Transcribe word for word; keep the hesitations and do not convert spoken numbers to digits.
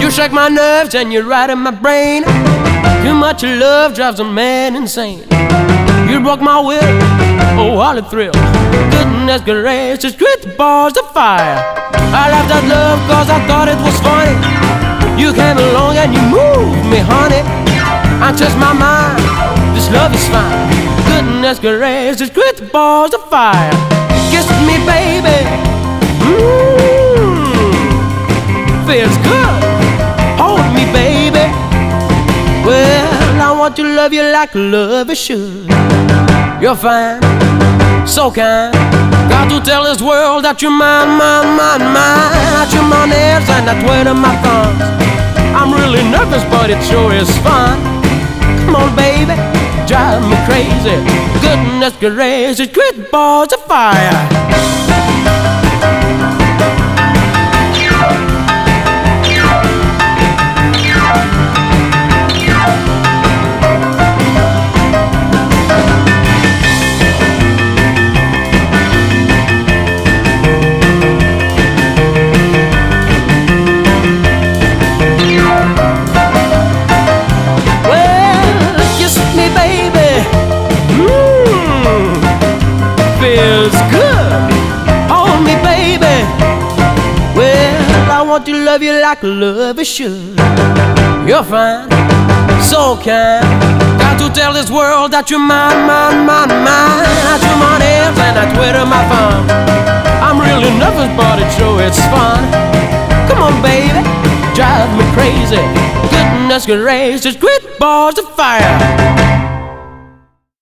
You shake my nerves and you're right in my brain. Too much love drives a man insane. You broke my will, oh what a thrill. Goodness gracious, great balls of fire. I left that love cause I thought it was funny. You came along and you moved me, honey. I changed my mind, this love is fine. Goodness gracious, great balls of fire. Kiss me baby, mmm, feels good. Hold me baby. Well, I want to love you like love should. You're fine, so kind. Got to tell this world that you're mine, mine, mine, mine. I chew my nails and I twiddle my thumbs. I'm really nervous, but it sure is fun. Come on, baby, drive me crazy. Goodness gracious, great balls of fire. I want to love you like love should. You're fine, so kind. Got to tell this world that you're mine, mine, mine, mine. I chew my nails and I twiddle my thumb. I'm really nervous, but it sure it's fun. Come on, baby, drive me crazy. Goodness gracious, great balls of fire.